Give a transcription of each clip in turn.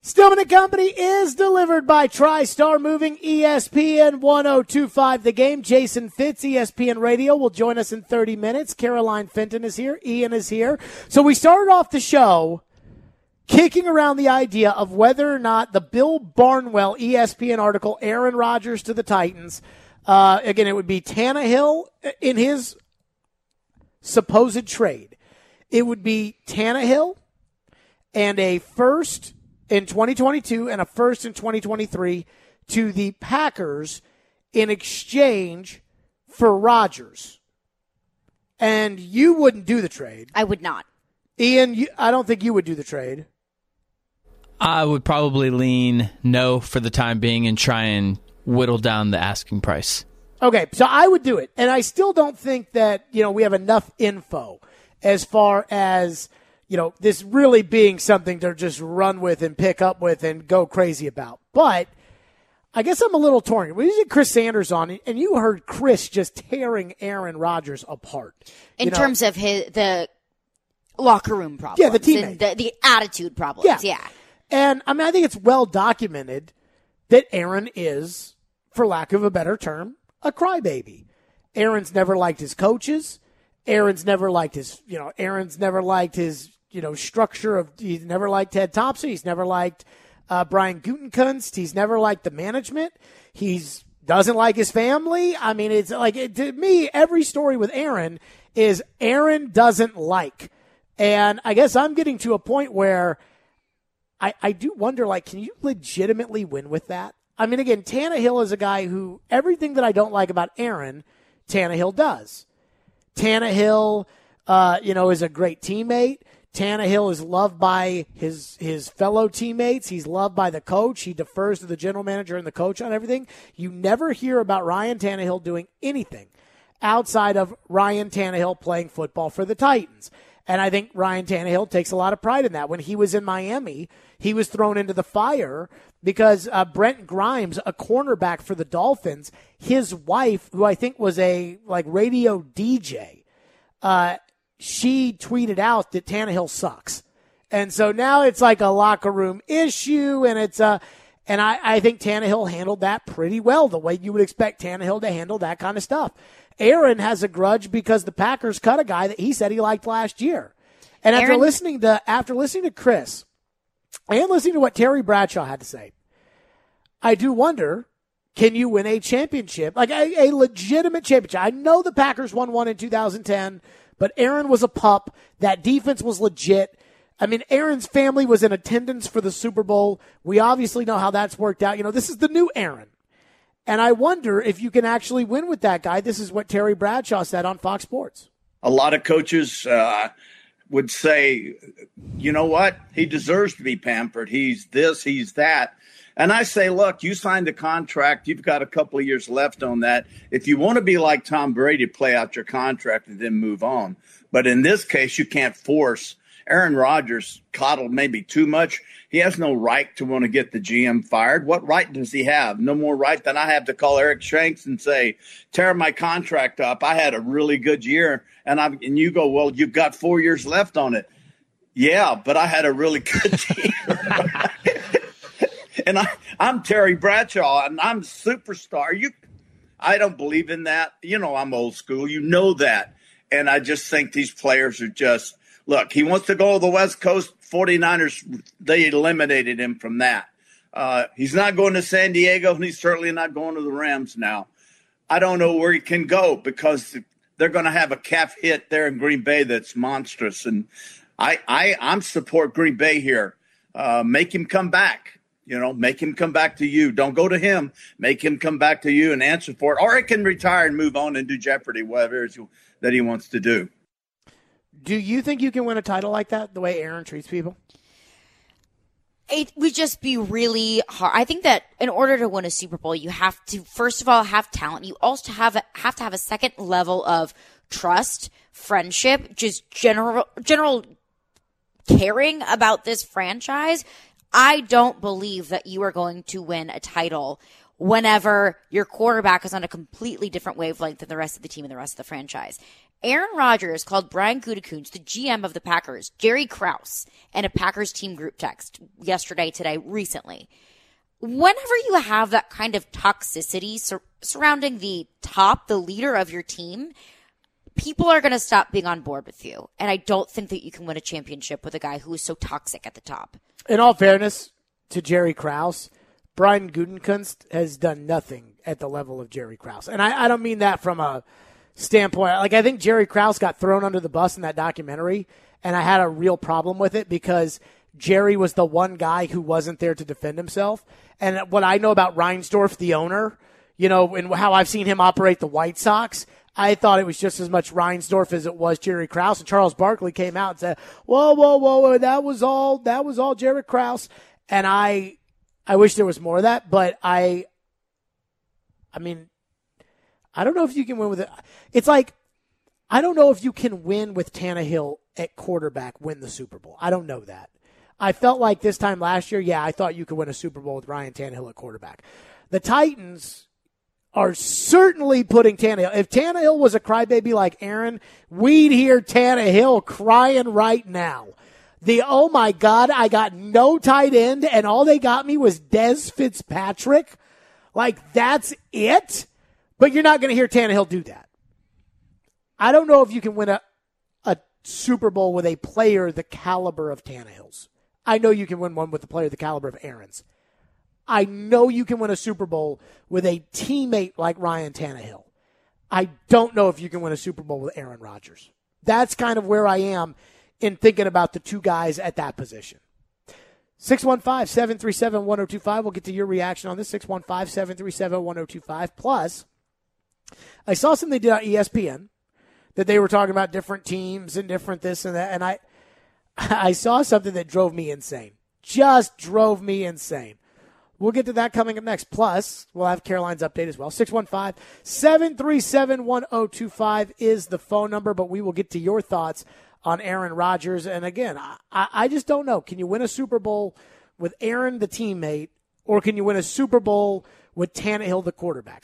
Stillman and Company is delivered by TriStar Moving, ESPN 1025 The Game. Jason Fitz, ESPN Radio, will join us in 30 minutes. Caroline Fenton is here. Ian is here. So we started off the show kicking around the idea of whether or not the Bill Barnwell ESPN article, Aaron Rodgers to the Titans, again, it would be Tannehill in his supposed trade. It would be Tannehill and a first in 2022 and a first in 2023 to the Packers in exchange for Rodgers. And you wouldn't do the trade. I would not. Ian, I don't think you would do the trade. I would probably lean no for the time being and try and whittle down the asking price. Okay, so I would do it. And I still don't think that, we have enough info as far as this really being something to just run with and pick up with and go crazy about. But I guess I'm a little torn. We had Chris Sanders on, and you heard Chris just tearing Aaron Rodgers apart. In terms of the locker room problems. Yeah, the teammate. The attitude problems, yeah. And, I think it's well documented that Aaron is, for lack of a better term, a crybaby. Aaron's never liked his coaches. Aaron's never liked his structure of, he's never liked Ted Thompson. He's never liked Brian Gutekunst. He's never liked the management. He's doesn't like his family. It's like, to me, every story with Aaron is Aaron doesn't like. And I guess I'm getting to a point where I do wonder, can you legitimately win with that? Again, Tannehill is a guy who everything that I don't like about Aaron, Tannehill does. Tannehill, is a great teammate. Tannehill is loved by his fellow teammates. He's loved by the coach. He defers to the general manager and the coach on everything. You never hear about Ryan Tannehill doing anything outside of Ryan Tannehill playing football for the Titans. And I think Ryan Tannehill takes a lot of pride in that. When he was in Miami, he was thrown into the fire because Brent Grimes, a cornerback for the Dolphins, his wife, who I think was a radio DJ, she tweeted out that Tannehill sucks. And so now it's like a locker room issue, and and I think Tannehill handled that pretty well, the way you would expect Tannehill to handle that kind of stuff. Aaron has a grudge because the Packers cut a guy that he said he liked last year. And after listening to Chris and listening to what Terry Bradshaw had to say, I do wonder, can you win a championship, a legitimate championship? I know the Packers won one in 2010, but Aaron was a pup. That defense was legit. Aaron's family was in attendance for the Super Bowl. We obviously know how that's worked out. This is the new Aaron. And I wonder if you can actually win with that guy. This is what Terry Bradshaw said on Fox Sports. A lot of coaches would say, you know what? He deserves to be pampered. He's this, he's that. And I say, look, you signed a contract. You've got a couple of years left on that. If you want to be like Tom Brady, play out your contract and then move on. But in this case, you can't force Aaron Rodgers coddled maybe too much. He has no right to want to get the GM fired. What right does he have? No more right than I have to call Eric Shanks and say, tear my contract up. I had a really good year. And you go, well, you've got 4 years left on it. Yeah, but I had a really good year. And I'm Terry Bradshaw, and I'm a superstar. I don't believe in that. I'm old school. You know that. And I just think these players are just – look, he wants to go to the West Coast. 49ers, they eliminated him from that. He's not going to San Diego, and he's certainly not going to the Rams now. I don't know where he can go because they're going to have a calf hit there in Green Bay that's monstrous. And I'm support Green Bay here. Make him come back. Make him come back to you. Don't go to him. Make him come back to you and answer for it. Or he can retire and move on and do Jeopardy, whatever it is that he wants to do. Do you think you can win a title like that, the way Aaron treats people? It would just be really hard. I think that in order to win a Super Bowl, you have to, first of all, have talent. You also have to have a second level of trust, friendship, just general caring about this franchise. I don't believe that you are going to win a title whenever your quarterback is on a completely different wavelength than the rest of the team and the rest of the franchise. Aaron Rodgers called Brian Gutekunst, the GM of the Packers, Jerry Krause, and a Packers team group text yesterday, today, recently. Whenever you have that kind of toxicity surrounding the leader of your team, people are going to stop being on board with you. And I don't think that you can win a championship with a guy who is so toxic at the top. In all fairness to Jerry Krause, Brian Gutekunst has done nothing at the level of Jerry Krause. And I don't mean that from a standpoint. Like, I think Jerry Krause got thrown under the bus in that documentary, and I had a real problem with it because Jerry was the one guy who wasn't there to defend himself. And what I know about Reinsdorf, the owner, you know, and how I've seen him operate the White Sox, I thought it was just as much Reinsdorf as it was Jerry Krause. And Charles Barkley came out and said, whoa, that was all Jerry Krause. And I wish there was more of that, but I mean, I don't know if you can win with it. It's like, I don't know if you can win with Tannehill at quarterback, win the Super Bowl. I don't know that. I felt like this time last year, I thought you could win a Super Bowl with Ryan Tannehill at quarterback. The Titans are certainly putting Tannehill. If Tannehill was a crybaby like Aaron, we'd hear Tannehill crying right now. Oh my God, I got no tight end, and all they got me was Dez Fitzpatrick. Like, that's it? But you're not going to hear Tannehill do that. I don't know if you can win a Super Bowl with a player the caliber of Tannehill's. I know you can win one with a player the caliber of Aaron's. I know you can win a Super Bowl with a teammate like Ryan Tannehill. I don't know if you can win a Super Bowl with Aaron Rodgers. That's kind of where I am in thinking about the two guys at that position. 615-737-1025. We'll get to your reaction on this. 615-737-1025. Plus, I saw something they did on ESPN that they were talking about different teams and different this and that, and I saw something that drove me insane. Just drove me insane. We'll get to that coming up next. Plus, we'll have Caroline's update as well. 615-737-1025 is the phone number, but we will get to your thoughts on Aaron Rodgers. And again, I just don't know. Can you win a Super Bowl with Aaron, the teammate, or can you win a Super Bowl with Tannehill, the quarterback?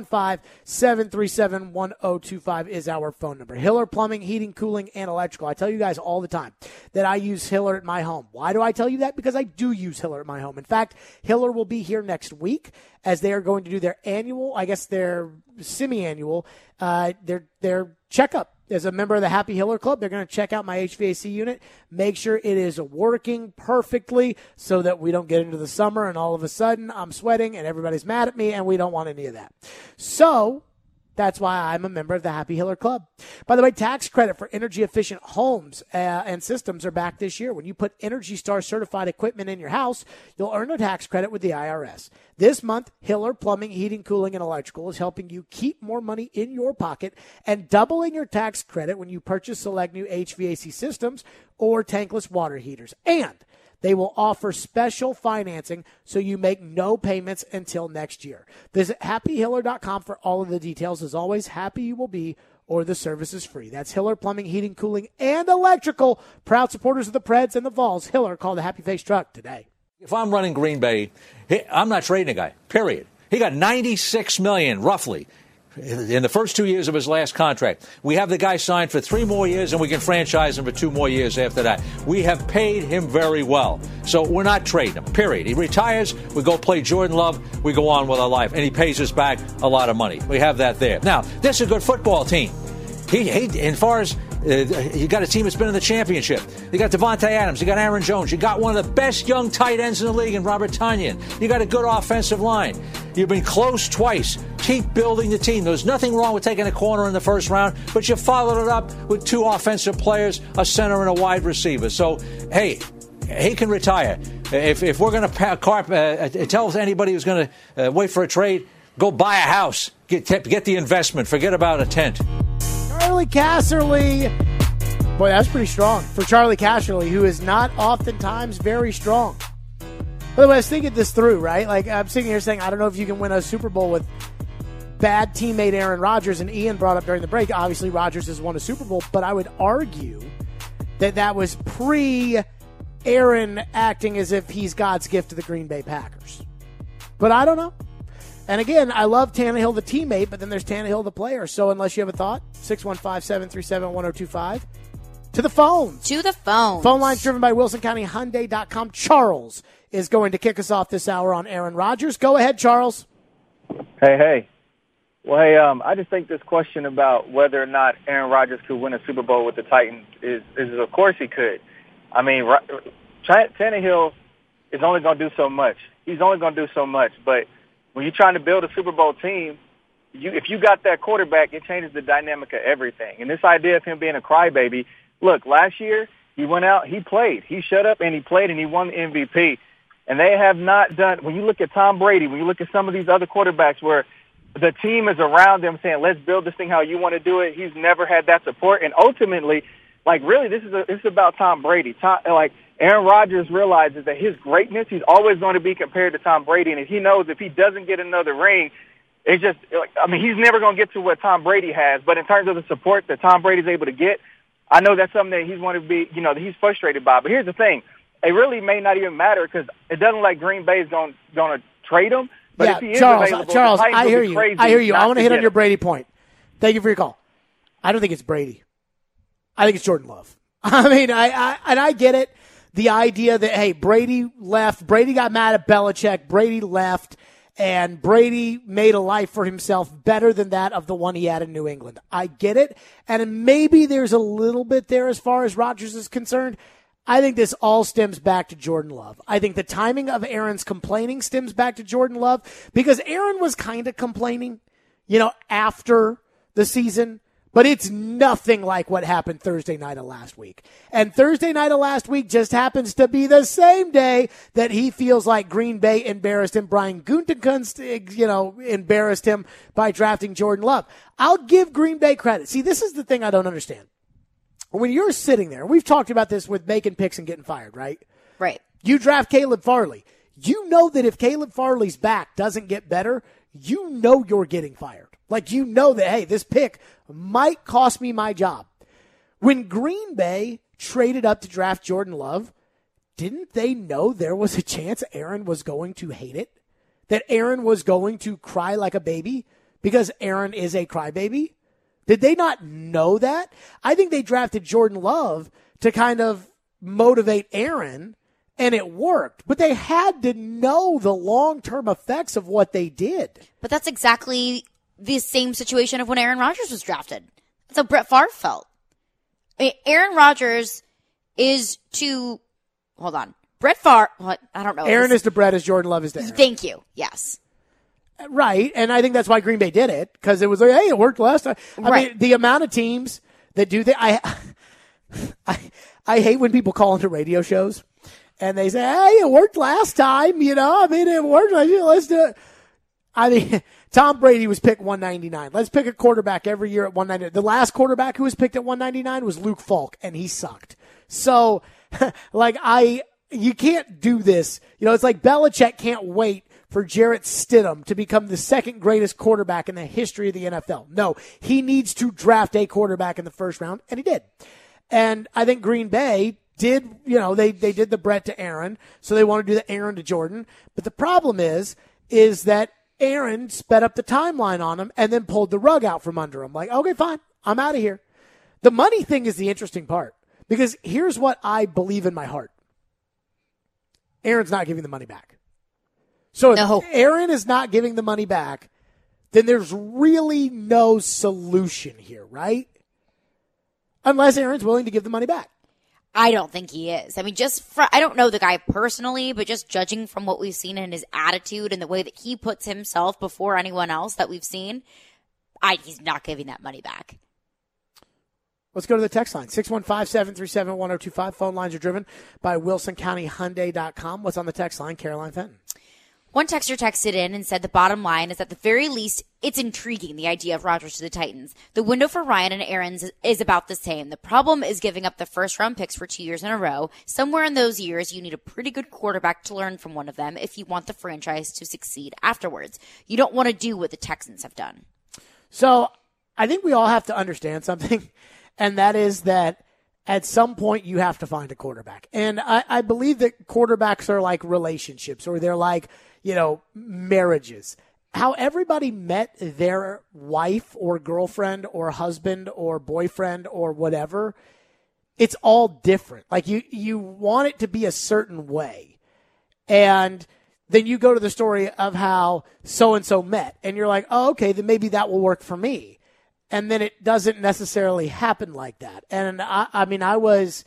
615-737-1025 is our phone number. Hiller Plumbing, Heating, Cooling, and Electrical. I tell you guys all the time that I use Hiller at my home. Why do I tell you that? Because I do use Hiller at my home. In fact, Hiller will be here next week as they are going to do their annual, I guess their semi-annual, their checkup. As a member of the Happy Hiller Club, they're going to check out my HVAC unit, make sure it is working perfectly so that we don't get into the summer and all of a sudden I'm sweating and everybody's mad at me, and we don't want any of that. So that's why I'm a member of the Happy Hiller Club. By the way, tax credit for energy-efficient homes and systems are back this year. When you put Energy Star certified equipment in your house, you'll earn a tax credit with the IRS. This month, Hiller Plumbing, Heating, Cooling, and Electrical is helping you keep more money in your pocket and doubling your tax credit when you purchase select new HVAC systems or tankless water heaters. And they will offer special financing so you make no payments until next year. Visit happyhiller.com for all of the details. As always, happy you will be, or the service is free. That's Hiller Plumbing, Heating, Cooling, and Electrical. Proud supporters of the Preds and the Vols. Hiller, call the Happy Face Truck today. If I'm running Green Bay, I'm not trading a guy, period. He got $96 million, roughly, in the first 2 years of his last contract. We have the guy signed for 3 more years, and we can franchise him for 2 more years after that. We have paid him very well. So we're not trading him, period. He retires, we go play Jordan Love, we go on with our life, and he pays us back a lot of money. We have that there. Now, this is a good football team. As far as you got a team that's been in the championship. You got Devontae Adams. You got Aaron Jones. You got one of the best young tight ends in the league in Robert Tonyan. You got a good offensive line. You've been close twice. Keep building the team. There's nothing wrong with taking a corner in the first round, but you followed it up with 2 offensive players, a center and a wide receiver. So, hey, he can retire. If we're going to tell anybody who's going to wait for a trade, go buy a house. Get the investment. Forget about a tent. Charlie Casserly. Boy, that's pretty strong for Charlie Casserly, who is not oftentimes very strong. By the way, I was thinking this through, right? Like, I'm sitting here saying, I don't know if you can win a Super Bowl with bad teammate Aaron Rodgers, and Ian brought up during the break, obviously Rodgers has won a Super Bowl, but I would argue that was pre-Aaron acting as if he's God's gift to the Green Bay Packers. But I don't know. And again, I love Tannehill, the teammate, but then there's Tannehill, the player. So unless you have a thought, 615-737-1025. To the phones. To the phone. Phone lines driven by WilsonCountyHyundai.com. Charles is going to kick us off this hour on Aaron Rodgers. Go ahead, Charles. Hey. Well, hey, I just think this question about whether or not Aaron Rodgers could win a Super Bowl with the Titans is of course he could. I mean, Tannehill is only going to do so much. He's only going to do so much. But when you're trying to build a Super Bowl team, if you got that quarterback, it changes the dynamic of everything. And this idea of him being a crybaby, look, last year he went out, he played. He shut up and he played and he won the MVP. And they have not done – when you look at Tom Brady, when you look at some of these other quarterbacks where the team is around them saying, let's build this thing how you want to do it, he's never had that support. And ultimately, like really, this is about Tom Brady. Aaron Rodgers realizes that his greatness, he's always going to be compared to Tom Brady. And he knows if he doesn't get another ring, it's just – he's never going to get to what Tom Brady has. But in terms of the support that Tom Brady's able to get, I know that's something that he's going to be – that he's frustrated by. But here's the thing. It really may not even matter because it doesn't like Green Bay is going to trade him. But if he is available, Charles, I hear you. I want to hit on your him. Brady point. Thank you for your call. I don't think it's Brady. I think it's Jordan Love. I mean, I get it. The idea that, hey, Brady left. Brady got mad at Belichick. Brady left. And Brady made a life for himself better than that of the one he had in New England. I get it. And maybe there's a little bit there as far as Rodgers is concerned. I think this all stems back to Jordan Love. I think the timing of Aaron's complaining stems back to Jordan Love because Aaron was kind of complaining, after the season, but it's nothing like what happened Thursday night of last week. And Thursday night of last week just happens to be the same day that he feels like Green Bay embarrassed him. Brian Gutekunst, embarrassed him by drafting Jordan Love. I'll give Green Bay credit. See, this is the thing I don't understand. When you're sitting there, we've talked about this with making picks and getting fired, right? Right. You draft Caleb Farley. You know that if Caleb Farley's back doesn't get better, you're getting fired. Like, that, hey, this pick might cost me my job. When Green Bay traded up to draft Jordan Love, didn't they know there was a chance Aaron was going to hate it? That Aaron was going to cry like a baby because Aaron is a crybaby? Did they not know that? I think they drafted Jordan Love to kind of motivate Aaron, and it worked. But they had to know the long-term effects of what they did. But that's exactly the same situation of when Aaron Rodgers was drafted. That's how Brett Favre felt. Aaron Rodgers is to – hold on. Brett Favre – I don't know. Aaron is to Brett as Jordan Love is to Aaron. Thank you. Yes. Right, and I think that's why Green Bay did it, because it was like, hey, it worked last time. I mean, the amount of teams that do that, I hate when people call into radio shows, and they say, hey, it worked last time, it worked, let's do it. I mean, Tom Brady was picked 199. Let's pick a quarterback every year at 199. The last quarterback who was picked at 199 was Luke Falk, and he sucked. So, you can't do this. It's like Belichick can't wait for Jarrett Stidham to become the second greatest quarterback in the history of the NFL. No, he needs to draft a quarterback in the first round, and he did. And I think Green Bay did, they did the Brett to Aaron, so they want to do the Aaron to Jordan. But the problem is that Aaron sped up the timeline on him and then pulled the rug out from under him. Like, okay, fine, I'm out of here. The money thing is the interesting part, because here's what I believe in my heart. Aaron's not giving the money back. So if Aaron is not giving the money back, then there's really no solution here, right? Unless Aaron's willing to give the money back. I don't think he is. I mean, I don't know the guy personally, but just judging from what we've seen in his attitude and the way that he puts himself before anyone else that we've seen, he's not giving that money back. Let's go to the text line, 615-737-1025. Phone lines are driven by WilsonCountyHyundai.com. What's on the text line? Caroline Fenton. One texter texted in and said the bottom line is at the very least, it's intriguing, the idea of Rodgers to the Titans. The window for Ryan and Aaron's is about the same. The problem is giving up the first-round picks for 2 years in a row. Somewhere in those years, you need a pretty good quarterback to learn from one of them if you want the franchise to succeed afterwards. You don't want to do what the Texans have done. So I think we all have to understand something, and that is that at some point you have to find a quarterback. And I believe that quarterbacks are like relationships, or they're like, marriages. how everybody met their wife or girlfriend or husband or boyfriend or whatever, it's all different. Like you want it to be a certain way. And then you go to the story of how so-and-so met and you're like, oh, okay, then maybe that will work for me. And then it doesn't necessarily happen like that. And I mean, I was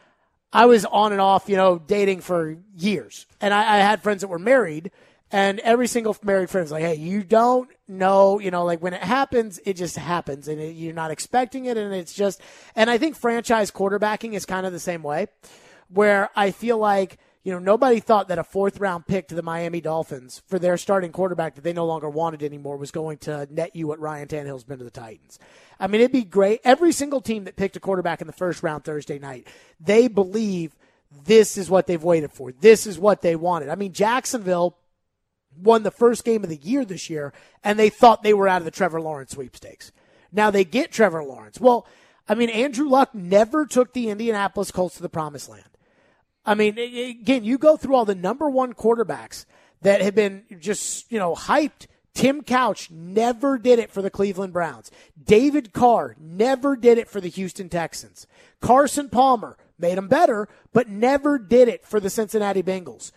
on and off, dating for years. And I had friends that were married, and every single married friend was like, hey, you don't know, like when it happens, it just happens, and you're not expecting it. And it's just, and I think franchise quarterbacking is kind of the same way, where I feel like, nobody thought that a 4th-round pick to the Miami Dolphins for their starting quarterback that they no longer wanted anymore was going to net you what Ryan Tannehill's been to the Titans. I mean, it'd be great. Every single team that picked a quarterback in the first round Thursday night, they believe this is what they've waited for. This is what they wanted. I mean, Jacksonville won the first game of the year this year, and they thought they were out of the Trevor Lawrence sweepstakes. Now they get Trevor Lawrence. Well, I mean, Andrew Luck never took the Indianapolis Colts to the promised land. I mean, again, you go through all the number one quarterbacks that have been just, hyped. Tim Couch never did it for the Cleveland Browns. David Carr never did it for the Houston Texans. Carson Palmer made them better, but never did it for the Cincinnati Bengals.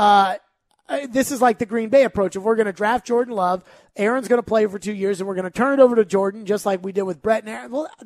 This is like the Green Bay approach. If we're going to draft Jordan Love, Aaron's going to play for 2 years, and we're going to turn it over to Jordan, just like we did with Brett and Aaron. Well,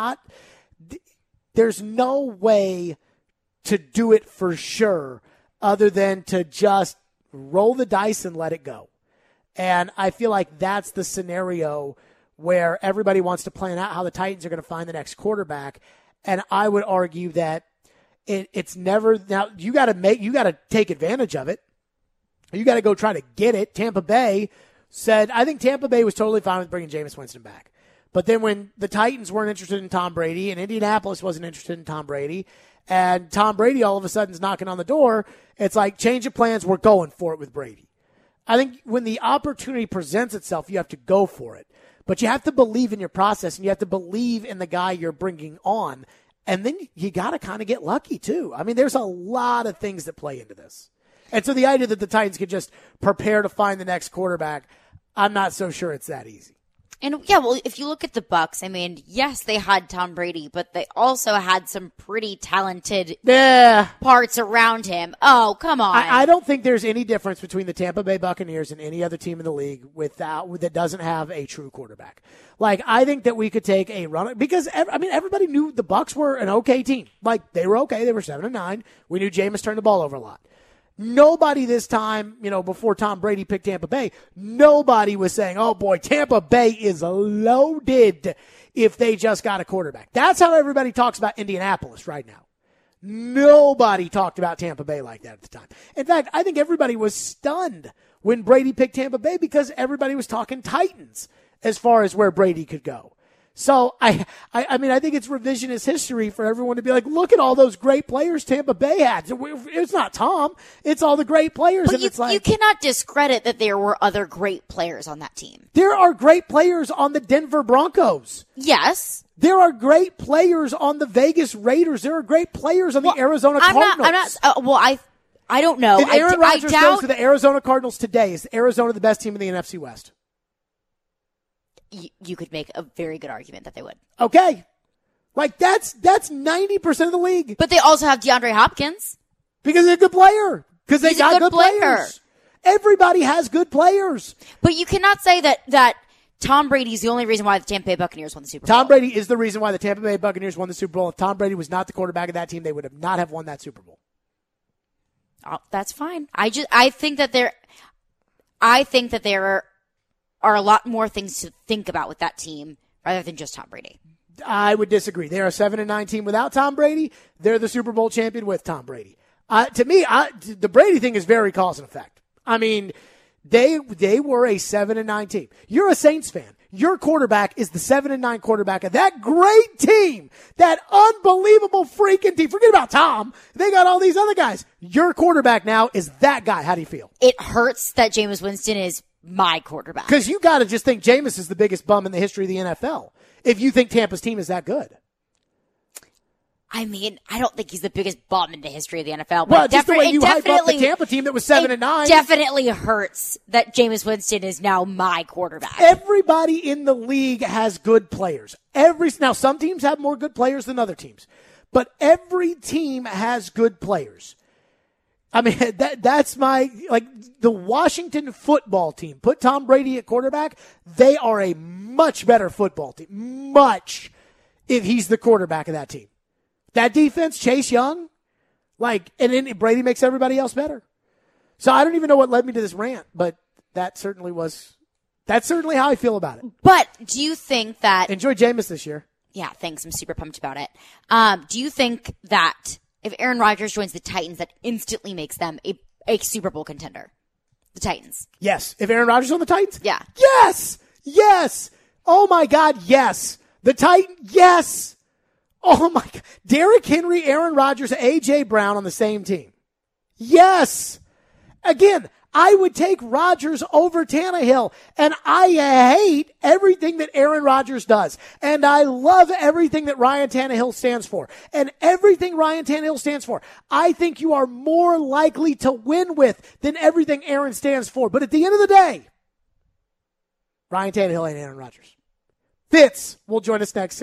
there's no way to do it for sure other than to just roll the dice and let it go. And I feel like that's the scenario where everybody wants to plan out how the Titans are going to find the next quarterback. And I would argue that it's never, now you got to take advantage of it. You got to go try to get it. Tampa Bay said, I think Tampa Bay was totally fine with bringing Jameis Winston back. But then when the Titans weren't interested in Tom Brady and Indianapolis wasn't interested in Tom Brady, and Tom Brady all of a sudden is knocking on the door, it's like, change of plans, we're going for it with Brady. I think when the opportunity presents itself, you have to go for it. But you have to believe in your process, and you have to believe in the guy you're bringing on. And then you got to kind of get lucky, too. I mean, there's a lot of things that play into this. And so the idea that the Titans could just prepare to find the next quarterback, I'm not so sure it's that easy. And yeah, well, if you look at the Bucs, I mean, yes, they had Tom Brady, but they also had some pretty talented parts around him. Oh, come on. I don't think there's any difference between the Tampa Bay Buccaneers and any other team in the league that doesn't have a true quarterback. Like, I think that we could take a run because everybody knew the Bucs were an okay team. Like, they were okay. They were 7-9. We knew Jameis turned the ball over a lot. Nobody this time, before Tom Brady picked Tampa Bay, nobody was saying, oh boy, Tampa Bay is loaded if they just got a quarterback. That's how everybody talks about Indianapolis right now. Nobody talked about Tampa Bay like that at the time. In fact, I think everybody was stunned when Brady picked Tampa Bay because everybody was talking Titans as far as where Brady could go. So, I think it's revisionist history for everyone to be like, look at all those great players Tampa Bay had. It's not Tom. It's all the great players. But you cannot discredit that there were other great players on that team. There are great players on the Denver Broncos. Yes. There are great players on the Vegas Raiders. There are great players on the Arizona Cardinals. I don't know. If Aaron Rodgers goes to the Arizona Cardinals today, is Arizona the best team in the NFC West? You could make a very good argument that they would. Okay. Like, that's 90% of the league. But they also have DeAndre Hopkins. Because he's a good player. Because they got good player. players. Everybody has good players. But you cannot say that Tom Brady is the only reason why the Tampa Bay Buccaneers won the Super Bowl. Tom Brady is the reason why the Tampa Bay Buccaneers won the Super Bowl. If Tom Brady was not the quarterback of that team, they would have not have won that Super Bowl. Oh, that's fine. I think that there are a lot more things to think about with that team rather than just Tom Brady. I would disagree. They're a 7-9 team without Tom Brady. They're the Super Bowl champion with Tom Brady. To me, the Brady thing is very cause and effect. I mean, they were a 7-9 team. You're a Saints fan. Your quarterback is the 7-9 quarterback of that great team, that unbelievable freaking team. Forget about Tom. They got all these other guys. Your quarterback now is that guy. How do you feel? It hurts that Jameis Winston is my quarterback. Because you got to just think Jameis is the biggest bum in the history of the NFL if you think Tampa's team is that good. I mean, I don't think he's the biggest bum in the history of the NFL. But Well, just the way you hype up the Tampa team that was 7-9. Definitely hurts that Jameis Winston is now my quarterback. Everybody in the league has good players. Now, some teams have more good players than other teams, but every team has good players. I mean, that's the Washington football team. Put Tom Brady at quarterback. They are a much better football team. Much, if he's the quarterback of that team. That defense, Chase Young, and then Brady makes everybody else better. So I don't even know what led me to this rant, but that's certainly how I feel about it. But do you think that... Enjoy Jameis this year. Yeah, thanks. I'm super pumped about it. Do you think that if Aaron Rodgers joins the Titans, that instantly makes them a Super Bowl contender? The Titans. Yes. If Aaron Rodgers on the Titans? Yeah. Yes! Yes! Oh my God, yes! The Titans, yes! Oh my God. Derrick Henry, Aaron Rodgers, A.J. Brown on the same team. Yes! Again, I would take Rodgers over Tannehill, and I hate everything that Aaron Rodgers does, and I love everything that Ryan Tannehill stands for, and everything Ryan Tannehill stands for, I think you are more likely to win with than everything Aaron stands for. But at the end of the day, Ryan Tannehill ain't Aaron Rodgers. Fitz will join us next.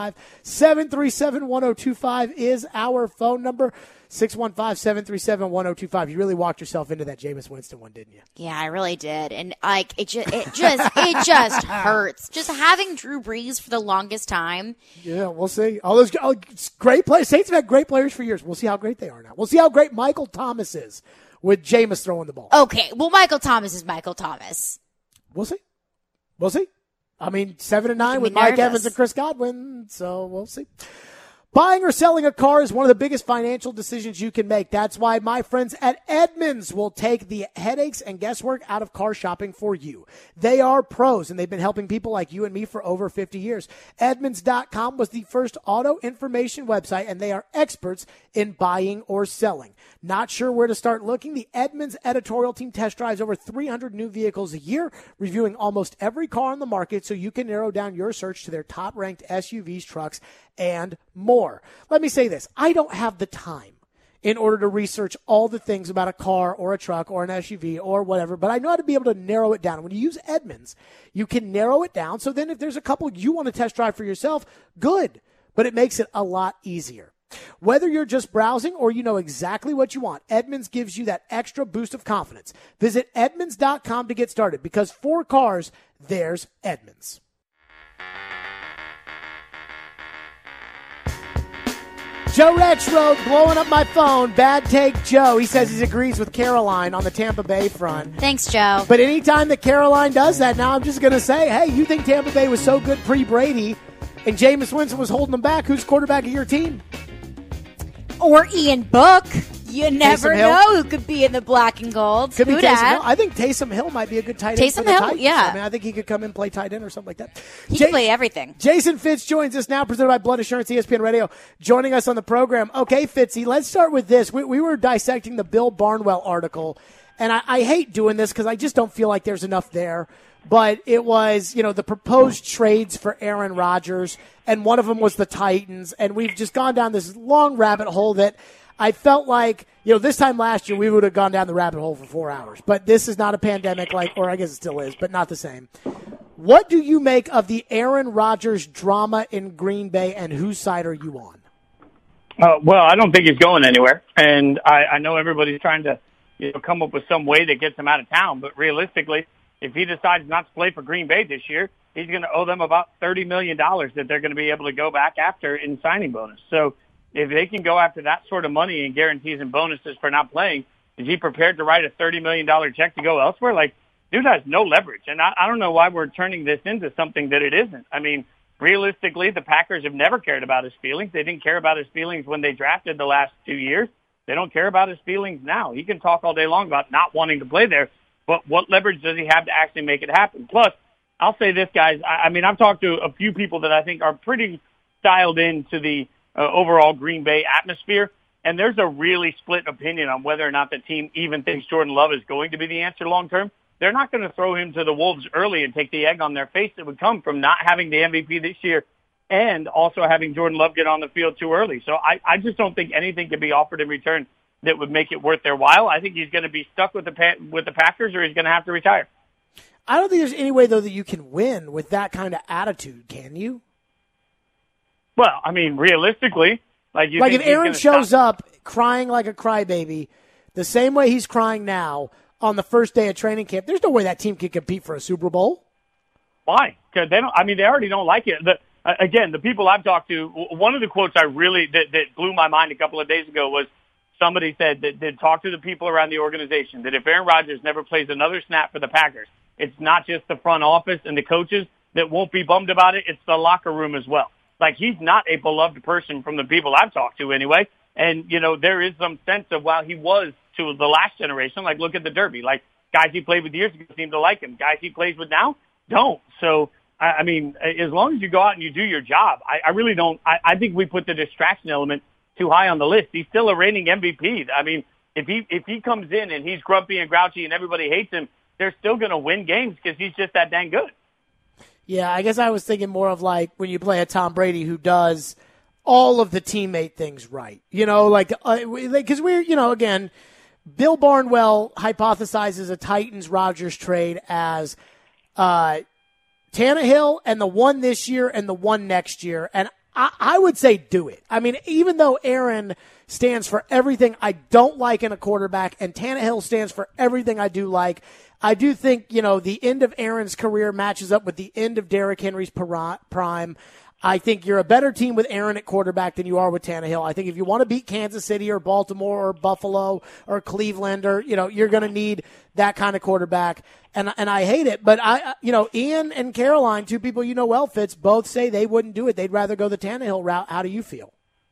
615-737-1025 is our phone number. 615-737-1025. You really walked yourself into that Jameis Winston one, didn't you? Yeah, I really did. And it just hurts. Just having Drew Brees for the longest time. Yeah, we'll see. All those great players. Saints have had great players for years. We'll see how great they are now. We'll see how great Michael Thomas is with Jameis throwing the ball. Okay, well, Michael Thomas is Michael Thomas. We'll see. I mean, 7-9 with Mike Evans and Chris Godwin, so we'll see. Buying or selling a car is one of the biggest financial decisions you can make. That's why my friends at Edmunds will take the headaches and guesswork out of car shopping for you. They are pros, and they've been helping people like you and me for over 50 years. Edmunds.com was the first auto information website, and they are experts in buying or selling. Not sure where to start looking? The Edmunds editorial team test drives over 300 new vehicles a year, reviewing almost every car on the market so you can narrow down your search to their top-ranked SUVs, trucks, and more. Let me say this. I don't have the time in order to research all the things about a car or a truck or an SUV or whatever, but I know how to be able to narrow it down. When you use Edmunds, you can narrow it down. So then if there's a couple you want to test drive for yourself, good. But it makes it a lot easier. Whether you're just browsing or you know exactly what you want, Edmunds gives you that extra boost of confidence. Visit Edmunds.com to get started, because for cars, there's Edmunds. Joe Rexroad blowing up my phone. Bad take, Joe. He says he agrees with Caroline on the Tampa Bay front. Thanks, Joe. But anytime that Caroline does that, now I'm just going to say, hey, you think Tampa Bay was so good pre-Brady and Jameis Winston was holding them back? Who's quarterback of your team? Or Ian Book. You never know who could be in the black and gold. Could be Taysom Hill. I think Taysom Hill might be a good tight end. Taysom Hill, yeah. I mean, I think he could come in and play tight end or something like that. He can play everything. Jason Fitz joins us now, presented by Blood Assurance, ESPN Radio, joining us on the program. Okay, Fitzy, let's start with this. We were dissecting the Bill Barnwell article, and I hate doing this because I just don't feel like there's enough there. But it was, the proposed trades for Aaron Rodgers, and one of them was the Titans, and we've just gone down this long rabbit hole that I felt like, this time last year we would have gone down the rabbit hole for 4 hours. But this is not a pandemic or I guess it still is, but not the same. What do you make of the Aaron Rodgers drama in Green Bay, and whose side are you on? Well, I don't think he's going anywhere. And I know everybody's trying to come up with some way that gets him out of town. But realistically, if he decides not to play for Green Bay this year, he's going to owe them about $30 million that they're going to be able to go back after in signing bonus. So if they can go after that sort of money and guarantees and bonuses for not playing, is he prepared to write a $30 million check to go elsewhere? Like, dude has no leverage. And I don't know why we're turning this into something that it isn't. I mean, realistically, the Packers have never cared about his feelings. They didn't care about his feelings when they drafted the last 2 years. They don't care about his feelings now. He can talk all day long about not wanting to play there, but what leverage does he have to actually make it happen? Plus, I'll say this, guys. I mean, I've talked to a few people that I think are pretty dialed into the overall Green Bay atmosphere, and there's a really split opinion on whether or not the team even thinks Jordan Love is going to be the answer long term. They're not going to throw him to the wolves early and take the egg on their face that would come from not having the MVP this year and also having Jordan Love get on the field too early. So I just don't think anything can be offered in return that would make it worth their while. I think he's going to be stuck with the Packers, or he's going to have to retire. I don't think there's any way, though, that you can win with that kind of attitude, can you? Well, I mean, realistically, if Aaron shows up crying like a crybaby, the same way he's crying now on the first day of training camp, there's no way that team can compete for a Super Bowl. Why? Because they don't. I mean, they already don't like it. Again, the people I've talked to, one of the quotes that blew my mind a couple of days ago was somebody said that talk to the people around the organization that if Aaron Rodgers never plays another snap for the Packers, it's not just the front office and the coaches that won't be bummed about it. It's the locker room as well. Like, he's not a beloved person from the people I've talked to anyway. And, there is some sense of, while he was to the last generation, like, look at the Derby. Like, guys he played with years ago seem to like him. Guys he plays with now don't. So, I mean, as long as you go out and you do your job, I really don't. I think we put the distraction element too high on the list. He's still a reigning MVP. I mean, if he comes in and he's grumpy and grouchy and everybody hates him, they're still going to win games because he's just that dang good. Yeah, I guess I was thinking more of like when you play a Tom Brady who does all of the teammate things right. Because we're, again, Bill Barnwell hypothesizes a Titans-Rodgers trade as Tannehill and the one this year and the one next year. And I would say do it. I mean, even though Aaron stands for everything I don't like in a quarterback and Tannehill stands for everything I do like, I do think, the end of Aaron's career matches up with the end of Derrick Henry's prime. I think you're a better team with Aaron at quarterback than you are with Tannehill. I think if you want to beat Kansas City or Baltimore or Buffalo or Cleveland or, you're going to need that kind of quarterback. And I hate it. But Ian and Caroline, two people well, Fitz, both say they wouldn't do it. They'd rather go the Tannehill route. How do you feel?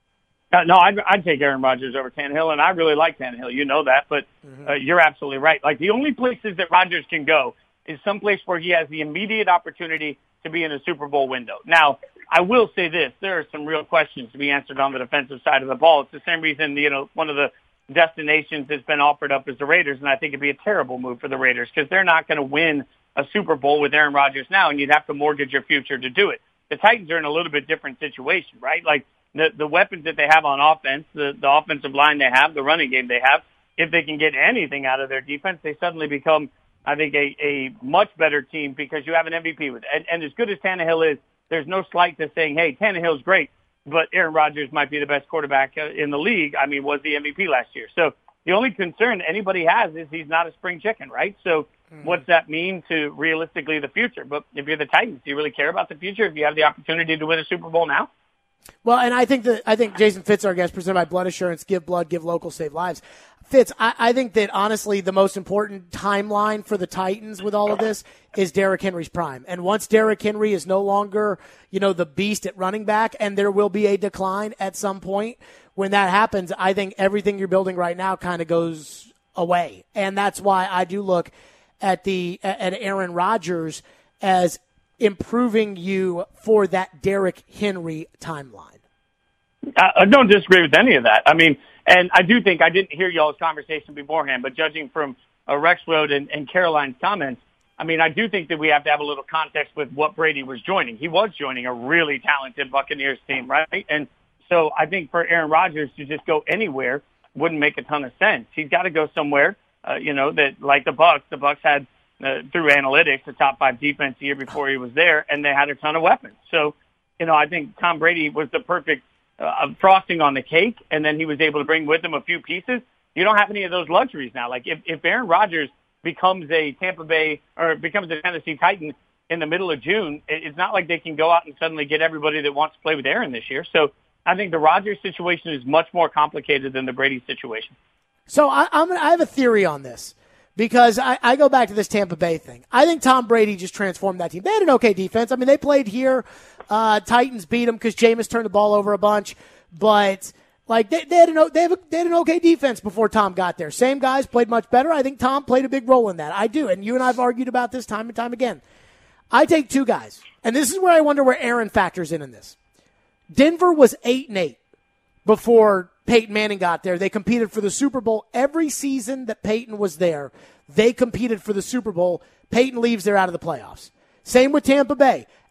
No, I'd take Aaron Rodgers over Tannehill, and I really like Tannehill. You know that, but you're absolutely right. Like, the only places that Rodgers can go is someplace where he has the immediate opportunity to be in a Super Bowl window. Now, I will say this. There are some real questions to be answered on the defensive side of the ball. It's the same reason, one of the destinations that's been offered up is the Raiders, and I think it'd be a terrible move for the Raiders because they're not going to win a Super Bowl with Aaron Rodgers now, and you'd have to mortgage your future to do it. The Titans are in a little bit different situation, right? Like, the weapons that they have on offense, the offensive line they have, the running game they have, if they can get anything out of their defense, they suddenly become, I think, a much better team because you have an MVP with it. And as good as Tannehill is, there's no slight to saying, hey, Tannehill's great, but Aaron Rodgers might be the best quarterback in the league. I mean, was the MVP last year. So the only concern anybody has is he's not a spring chicken, right? So what's that mean to realistically the future? But if you're the Titans, do you really care about the future if you have the opportunity to win a Super Bowl now? Well, and I think Jason Fitz, our guest, presented by Blood Assurance, give blood, give local, save lives. Fitz, I think that honestly the most important timeline for the Titans with all of this is Derrick Henry's prime. And once Derrick Henry is no longer, the beast at running back, and there will be a decline at some point, when that happens, I think everything you're building right now kind of goes away. And that's why I do look at Aaron Rodgers as improving you for that Derrick Henry timeline. I don't disagree with any of that. I mean, and I do think I didn't hear y'all's conversation beforehand, but judging from Rex Road and Caroline's comments, I mean, I do think that we have to have a little context with what Brady was joining. He was joining a really talented Buccaneers team, right? And so I think for Aaron Rodgers to just go anywhere wouldn't make a ton of sense. He's got to go somewhere, that like the Bucs had through analytics, the top 5 defense the year before he was there, and they had a ton of weapons. So, I think Tom Brady was the perfect frosting on the cake, and then he was able to bring with him a few pieces. You don't have any of those luxuries now. Like, if Aaron Rodgers becomes a Tampa Bay or becomes a Tennessee Titan in the middle of June, it's not like they can go out and suddenly get everybody that wants to play with Aaron this year. So I think the Rodgers situation is much more complicated than the Brady situation. So I have a theory on this. Because I go back to this Tampa Bay thing. I think Tom Brady just transformed that team. They had an okay defense. I mean, they played here. Titans beat them because Jameis turned the ball over a bunch. But like they had an okay defense before Tom got there. Same guys played much better. I think Tom played a big role in that. I do. And you and I have argued about this time and time again. I take 2 guys. And this is where I wonder where Aaron factors in this. Denver was 8-8 before Peyton Manning got there. They competed for the Super Bowl every season that Peyton was there. They competed for the Super Bowl. Peyton leaves, they're out of the playoffs. Same with Tampa Bay.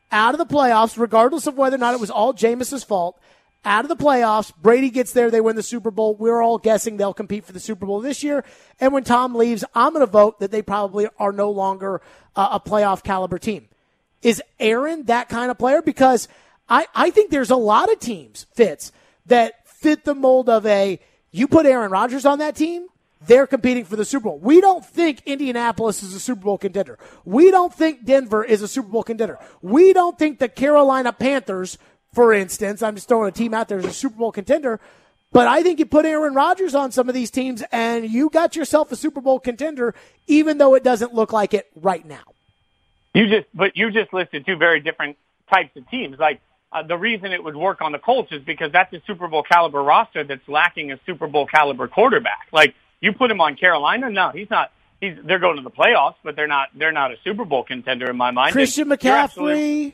out of the playoffs, regardless of whether or not it was all Jameis's fault. Out of the playoffs, Brady gets there, they win the Super Bowl. We're all guessing they'll compete for the Super Bowl this year. And when Tom leaves, I'm going to vote that they probably are no longer a playoff caliber team. Is Aaron that kind of player? Because I think there's a lot of teams, Fitz, that fit the mold of you put Aaron Rodgers on that team, they're competing for the Super Bowl. We don't think Indianapolis is a Super Bowl contender. We don't think Denver is a Super Bowl contender. We don't think the Carolina Panthers, for instance, I'm just throwing a team out there as a Super Bowl contender, but I think you put Aaron Rodgers on some of these teams and you got yourself a Super Bowl contender, even though it doesn't look like it right now. You just listed two very different types of teams. Like the reason it would work on the Colts is because that's a Super Bowl caliber roster that's lacking a Super Bowl caliber quarterback. Like you put him on Carolina, no, he's not. They're going to the playoffs, but they're not a Super Bowl contender in my mind. Christian McCaffrey.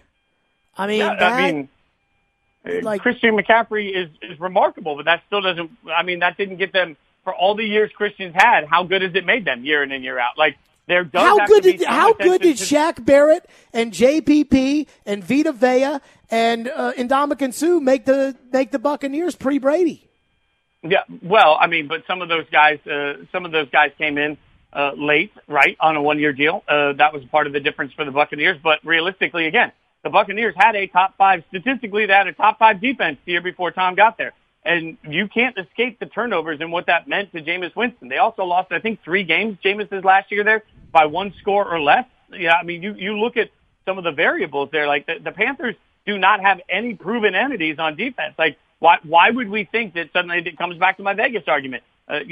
Christian McCaffrey is remarkable, but that still doesn't. I mean, that didn't get them for all the years Christian's had. How good has it made them year in and year out? Like there does. How good did Shaq Barrett and JPP and Vita Vea and Ndamukong Suh make the Buccaneers pre-Brady? Yeah, well, I mean, but some of those guys came in late, right, on a one-year deal. That was part of the difference for the Buccaneers. But realistically, again, the Buccaneers had a top five, statistically, they had a top five defense the year before Tom got there. And you can't escape the turnovers and what that meant to Jameis Winston. They also lost, I think, 3 games, Jameis's last year there, by 1 score or less. Yeah, I mean, you look at some of the variables there. Like the Panthers do not have any proven entities on defense. Like, why would we think that suddenly it comes back to my Vegas argument?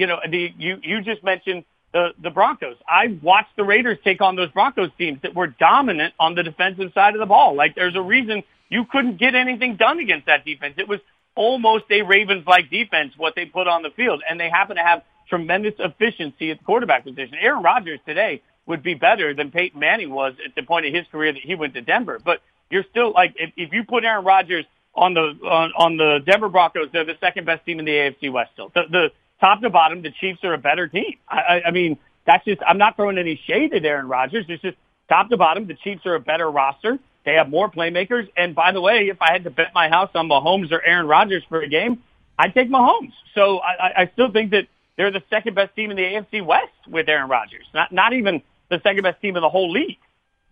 You just mentioned the Broncos. I watched the Raiders take on those Broncos teams that were dominant on the defensive side of the ball. Like there's a reason you couldn't get anything done against that defense. It was almost a Ravens-like defense, what they put on the field. And they happen to have tremendous efficiency at the quarterback position. Aaron Rodgers today would be better than Peyton Manning was at the point of his career that he went to Denver. But you're still like, if you put Aaron Rodgers on the Denver Broncos, they're the second best team in the AFC West still. The top to bottom, the Chiefs are a better team. I mean, that's just, I'm not throwing any shade at Aaron Rodgers. It's just top to bottom, the Chiefs are a better roster. They have more playmakers. And by the way, if I had to bet my house on Mahomes or Aaron Rodgers for a game, I'd take Mahomes. So I still think that they're the second best team in the AFC West with Aaron Rodgers. Not even the second best team in the whole league.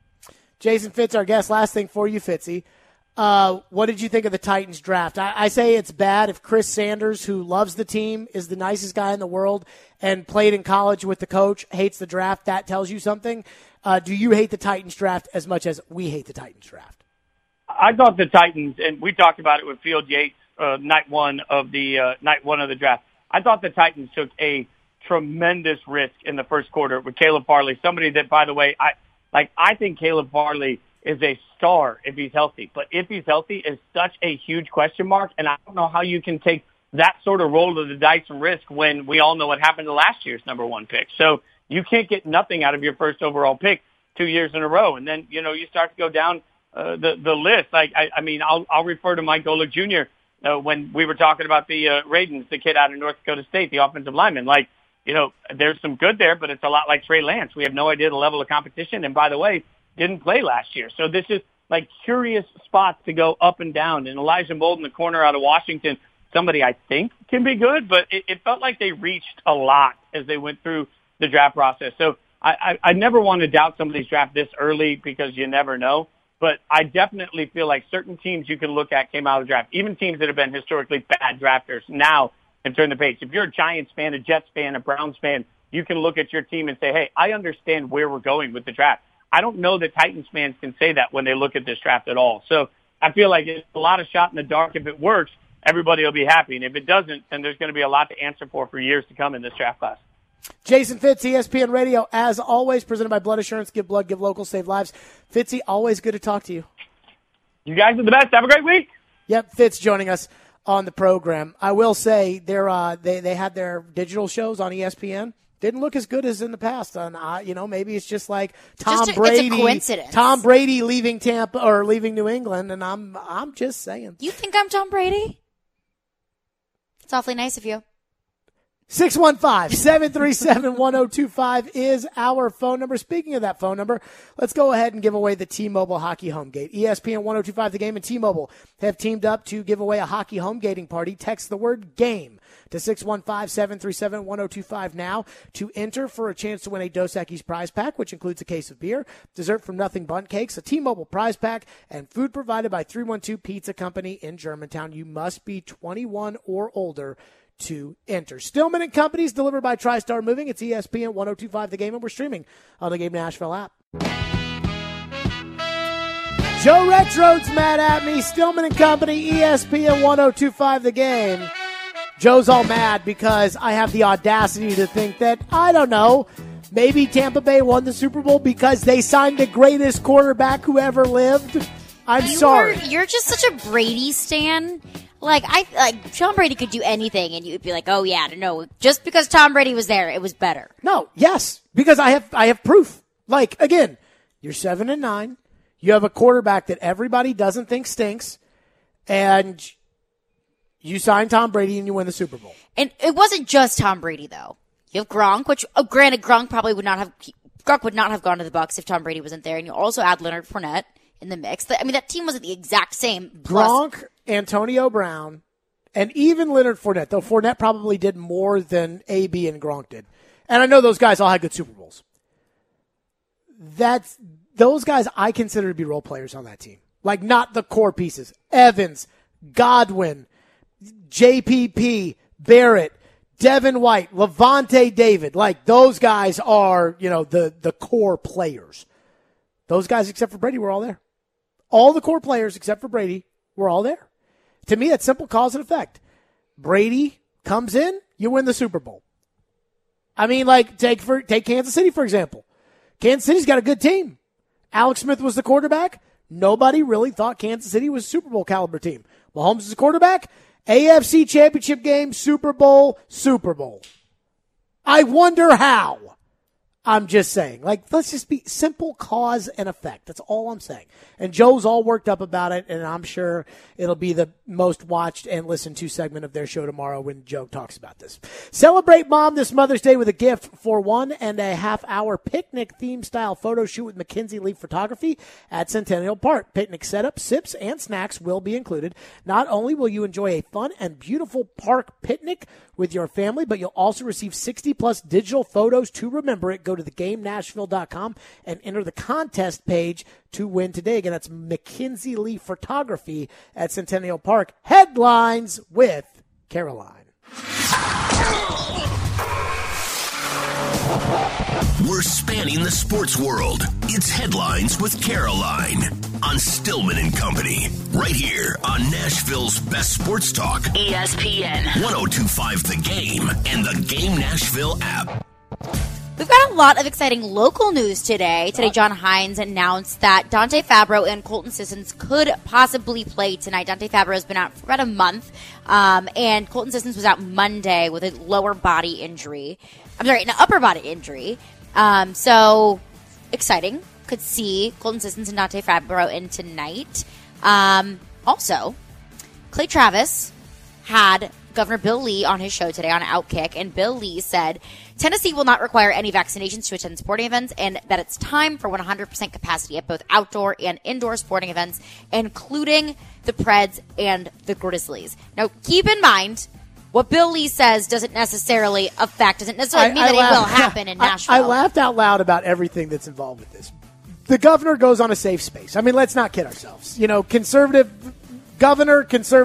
Jason Fitz, our guest. Last thing for you, Fitzy. What did you think of the Titans draft? I say it's bad if Chris Sanders, who loves the team, is the nicest guy in the world, and played in college with the coach, hates the draft. That tells you something. Do you hate the Titans draft as much as we hate the Titans draft? I thought the Titans, and we talked about it with Field Yates night one of the draft. I thought the Titans took a tremendous risk in the first quarter with Caleb Farley, somebody that, by the way, I think Caleb Farley is a star if he's healthy. But if he's healthy is such a huge question mark, and I don't know how you can take that sort of roll of the dice and risk when we all know what happened to last year's number 1 pick. So you can't get nothing out of your first overall pick 2 years in a row. And then, you start to go down the list. I'll refer to Mike Golick Jr. When we were talking about the Raidens, the kid out of North Dakota State, the offensive lineman. There's some good there, but it's a lot like Trey Lance. We have no idea the level of competition. And by the way, didn't play last year. So this is like curious spots to go up and down. And Elijah Molden, the corner out of Washington, somebody I think can be good, but it felt like they reached a lot as they went through the draft process. So I never want to doubt somebody's draft this early because you never know. But I definitely feel like certain teams you can look at came out of the draft, even teams that have been historically bad drafters now and turn the page. If you're a Giants fan, a Jets fan, a Browns fan, you can look at your team and say, hey, I understand where we're going with the draft. I don't know that Titans fans can say that when they look at this draft at all. So I feel like it's a lot of shot in the dark. If it works, everybody will be happy. And if it doesn't, then there's going to be a lot to answer for years to come in this draft class. Jason Fitz, ESPN Radio, as always, presented by Blood Assurance. Give blood, give local, save lives. Fitzy, always good to talk to you. You guys are the best. Have a great week. Yep, Fitz joining us on the program. I will say they had their digital shows on ESPN. Didn't look as good as in the past. Maybe it's just like Brady. It's a coincidence. Tom Brady leaving Tampa or leaving New England, and I'm just saying. You think I'm Tom Brady? It's awfully nice of you. 615-737-1025 is our phone number. Speaking of that phone number, let's go ahead and give away the T-Mobile Hockey Homegate. ESPN 1025 The Game and T-Mobile have teamed up to give away a hockey homegating party. Text the word GAME to 615-737-1025 now to enter for a chance to win a Dos Equis prize pack, which includes a case of beer, dessert from Nothing Bundt Cakes, a T-Mobile prize pack, and food provided by 312 Pizza Company in Germantown. You must be 21 or older to enter. Stillman and Company's delivered by TriStar Moving. It's ESPN 1025 The Game, and we're streaming on the Game Nashville app. Joe Rexrode's mad at me. Stillman and Company, ESPN 1025 The Game. Joe's all mad because I have the audacity to think that, I don't know, maybe Tampa Bay won the Super Bowl because they signed the greatest quarterback who ever lived. I'm sorry. You're just such a Brady stan. Like Tom Brady could do anything, and you'd be like, "Oh yeah, no, just because Tom Brady was there, it was better." No, yes, because I have proof. Like again, you're 7-9. You have a quarterback that everybody doesn't think stinks, and you sign Tom Brady and you win the Super Bowl. And it wasn't just Tom Brady though. You have Gronk, which granted Gronk would not have gone to the Bucs if Tom Brady wasn't there, and you also add Leonard Fournette in the mix. I mean, that team wasn't the exact same. Gronk, Antonio Brown, and even Leonard Fournette, though Fournette probably did more than AB and Gronk did. And I know those guys all had good Super Bowls. Those guys I consider to be role players on that team. Like, not the core pieces. Evans, Godwin, JPP, Barrett, Devin White, Levante David. Like, those guys are, the core players. Those guys, except for Brady, were all there. All the core players, except for Brady, were all there. To me, that's simple cause and effect. Brady comes in, you win the Super Bowl. I mean, like, take Kansas City, for example. Kansas City's got a good team. Alex Smith was the quarterback. Nobody really thought Kansas City was a Super Bowl caliber team. Mahomes is the quarterback. AFC Championship game, Super Bowl. I wonder how. I'm just saying. Like, let's just be simple cause and effect. That's all I'm saying. And Joe's all worked up about it, and I'm sure it'll be the most watched and listened to segment of their show tomorrow when Joe talks about this. Celebrate Mom this Mother's Day with a gift for 1.5 hour picnic theme style photo shoot with Mackenzie Lee Photography at Centennial Park. Picnic setup, sips, and snacks will be included. Not only will you enjoy a fun and beautiful park picnic with your family, but you'll also receive 60-plus digital photos to remember it. Go to thegamenashville.com and enter the contest page to win today. Again, that's Mackenzie Lee Photography at Centennial Park. Headlines with Caroline. We're spanning the sports world. It's Headlines with Caroline on Stillman and Company, right here on Nashville's best sports talk, ESPN 1025 The Game and the Game Nashville app. We've got a lot of exciting local news today. Today, John Hines announced that Dante Fabro and Colton Sissons could possibly play tonight. Dante Fabro has been out for about a month, and Colton Sissons was out Monday with a lower body injury. An upper body injury. So, exciting. Could see Colton Sissons and Dante Fabro in tonight. Also, Clay Travis had Governor Bill Lee on his show today on Outkick, and Bill Lee said Tennessee will not require any vaccinations to attend sporting events, and that it's time for 100% capacity at both outdoor and indoor sporting events, including the Preds and the Grizzlies. Now, keep in mind, what Bill Lee says doesn't necessarily mean that it will happen in Nashville. I laughed out loud about everything that's involved with this. The governor goes on a safe space. I mean, let's not kid ourselves. Conservative governor,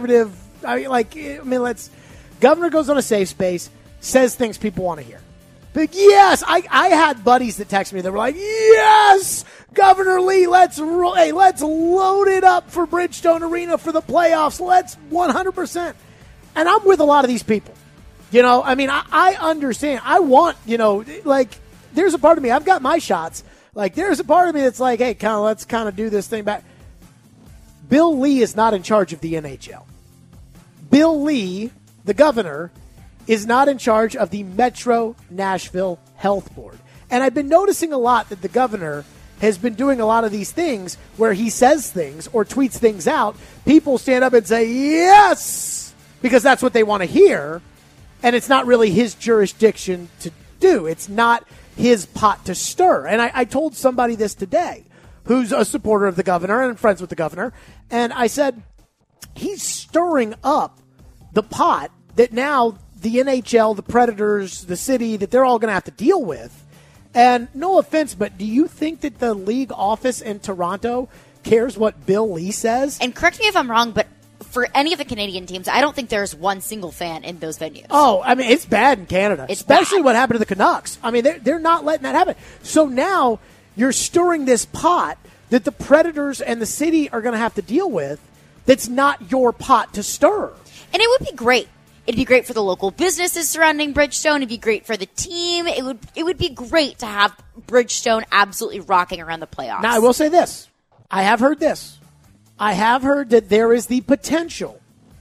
governor goes on a safe space, says things people want to hear. But yes, I had buddies that texted me that were like, yes, Governor Lee, let's load it up for Bridgestone Arena for the playoffs. Let's 100%. And I'm with a lot of these people. I understand. I want, there's a part of me, I've got my shots. Like, there's a part of me that's like, hey, let's do this thing back. Bill Lee is not in charge of the NHL. Bill Lee, the governor, is not in charge of the Metro Nashville Health Board. And I've been noticing a lot that the governor has been doing a lot of these things where he says things or tweets things out. People stand up and say, yes, because that's what they want to hear. and it's not really his jurisdiction to do. It's not his pot to stir. And I told somebody this today who's a supporter of the governor and friends with the governor, and I said, he's stirring up the pot that now the NHL, the Predators, the city, that they're all going to have to deal with. And no offense, but do you think that the league office in Toronto cares what Bill Lee says? And correct me if I'm wrong, but for any of the Canadian teams, I don't think there's one single fan in those venues. Oh, I mean, it's bad in Canada, especially bad. what happened to the Canucks. I mean, they're not letting that happen. So now you're stirring this pot that the Predators and the city are going to have to deal with that's not your pot to stir. And it would be great. It'd be great for the local businesses surrounding Bridgestone. It'd be great for the team. It would be great to have Bridgestone absolutely rocking around the playoffs. Now, I will say this. I have heard this. I have heard that there is the potential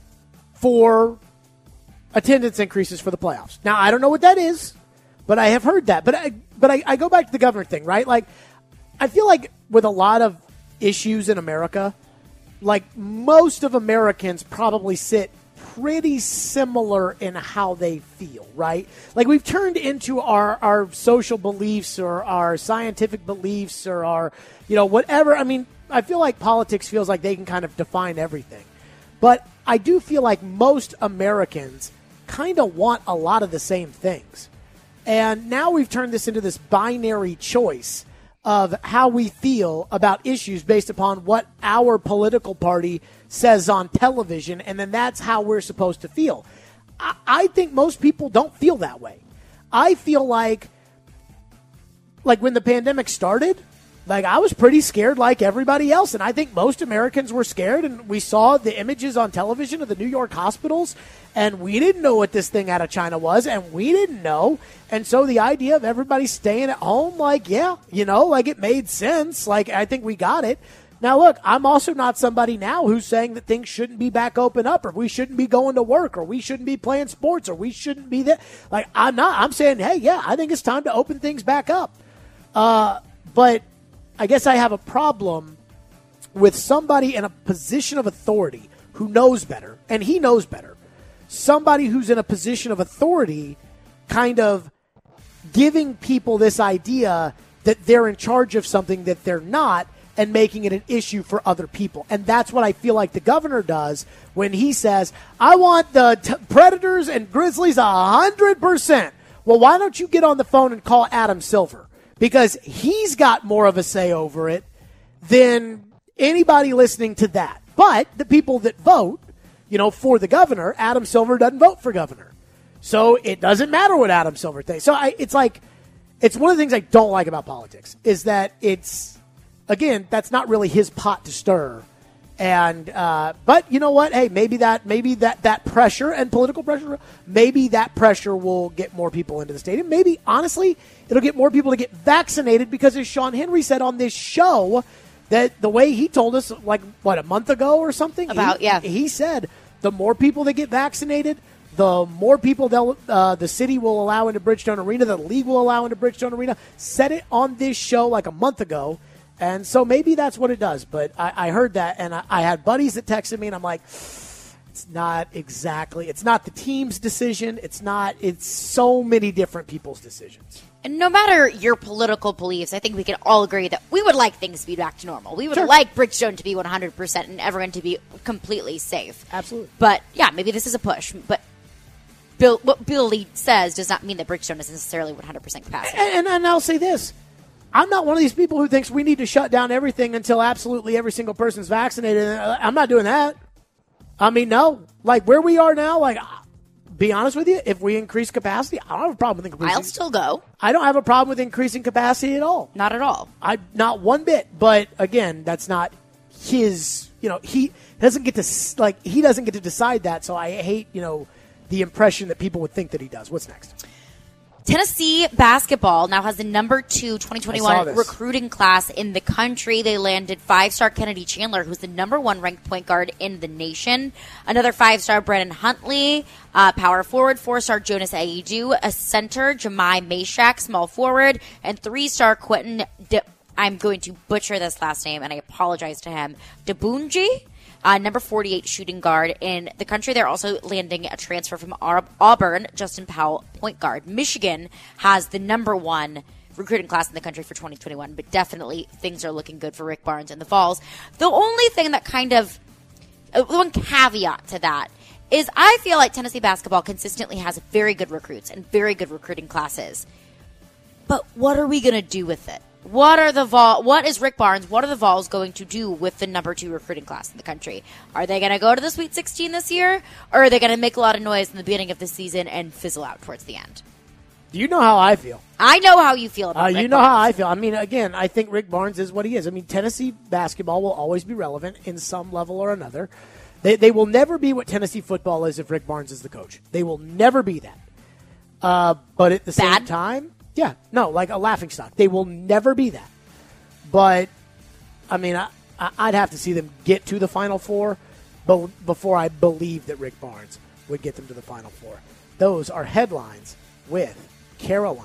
for attendance increases for the playoffs. Now, I don't know what that is, but I have heard that. But I go back to the governor thing, right? Like, I feel like with a lot of issues in America, like most of Americans probably sit pretty similar in how they feel, right? Like we've turned into our social beliefs or our scientific beliefs or our, whatever. I mean, I feel like politics feels like they can kind of define everything. But I do feel like most Americans kind of want a lot of the same things. And now we've turned this into this binary choice of how we feel about issues based upon what our political party says on television, and then that's how we're supposed to feel. I think most people don't feel that way. I feel like when the pandemic started, like I was pretty scared like everybody else, and I think most Americans were scared, and we saw the images on television of the New York hospitals, and we didn't know what this thing out of China was, and we didn't know. And so the idea of everybody staying at home, it made sense. Like, I think we got it. Now, look, I'm also not somebody now who's saying that things shouldn't be back open up, or we shouldn't be going to work, or we shouldn't be playing sports, or we shouldn't be that. Like, I'm not. I'm saying, hey, yeah, I think it's time to open things back up. But I guess I have a problem with somebody in a position of authority who knows better, and he knows better. Somebody who's in a position of authority kind of giving people this idea that they're in charge of something that they're not and making it an issue for other people. And that's what I feel like the governor does when he says, I want the Predators and Grizzlies 100%. Well, why don't you get on the phone and call Adam Silver? Because he's got more of a say over it than anybody listening to that. But the people that vote, for the governor, Adam Silver doesn't vote for governor. So it doesn't matter what Adam Silver thinks. So it's one of the things I don't like about politics is that again, that's not really his pot to stir. And but you know what? Hey, maybe that pressure and political pressure, maybe that pressure will get more people into the stadium. Maybe, honestly, it'll get more people to get vaccinated because, as Sean Henry said on this show, that the way he told us, a month ago or something? He said the more people that get vaccinated, the more people the city will allow into Bridgestone Arena, the league will allow into Bridgestone Arena. Said it on this show like a month ago. And so maybe that's what it does. But I heard that, and I had buddies that texted me, and I'm like, it's not the team's decision. It's so many different people's decisions. And no matter your political beliefs, I think we can all agree that we would like things to be back to normal. We would like Bridgestone to be 100% and everyone to be completely safe. Absolutely. But, yeah, maybe this is a push. But what Bill Lee says does not mean that Bridgestone is necessarily 100% capacity. And I'll say this. I'm not one of these people who thinks we need to shut down everything until absolutely every single person's vaccinated. I'm not doing that. I mean, no. Like, where we are now, be honest with you, if we increase capacity, I don't have a problem with increasing. I'll still go. I don't have a problem with increasing capacity at all. Not at all. Not one bit. But, again, that's not his, he doesn't get to decide that. So I hate, the impression that people would think that he does. What's next? Tennessee basketball now has the number 2 2021 recruiting class in the country. They landed 5-star Kennedy Chandler, who's the number 1 ranked point guard in the nation. Another 5-star Brandon Huntley, power forward. 4-star Jonas Aidoo, a center. Jemai Mashak, small forward. And 3-star Quentin, I'm going to butcher this last name, and I apologize to him, Debunji. number 48 shooting guard in the country. They're also landing a transfer from Auburn, Justin Powell, point guard. Michigan has the number 1 recruiting class in the country for 2021, but definitely things are looking good for Rick Barnes and the Vols. The only thing that kind of, one caveat to that, is I feel like Tennessee basketball consistently has very good recruits and very good recruiting classes. But what are we going to do with it? What is Rick Barnes, what are the Vols going to do with the number 2 recruiting class in the country? Are they going to go to the Sweet 16 this year? Or are they going to make a lot of noise in the beginning of the season and fizzle out towards the end? You know how I feel. I know how you feel about Rick You know Barnes. how I feel. I mean, again, I think Rick Barnes is what he is. I mean, Tennessee basketball will always be relevant in some level or another. They will never be what Tennessee football is if Rick Barnes is the coach. They will never be that. But at the same time, yeah, no, like a laughingstock. They will never be that. But, I mean, I'd have to see them get to the Final Four before I believe that Rick Barnes would get them to the Final Four. Those are headlines with Caroline.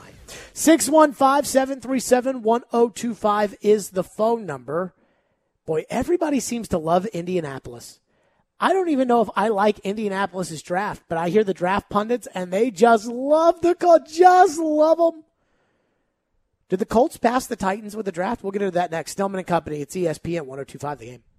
615-737-1025 is the phone number. Boy, everybody seems to love Indianapolis. I don't even know if I like Indianapolis's draft, but I hear the draft pundits, and they just love the Colts. Just love them. Did the Colts pass the Titans with the draft? We'll get into that next. Stillman and Company. It's ESPN 102.5 The Game.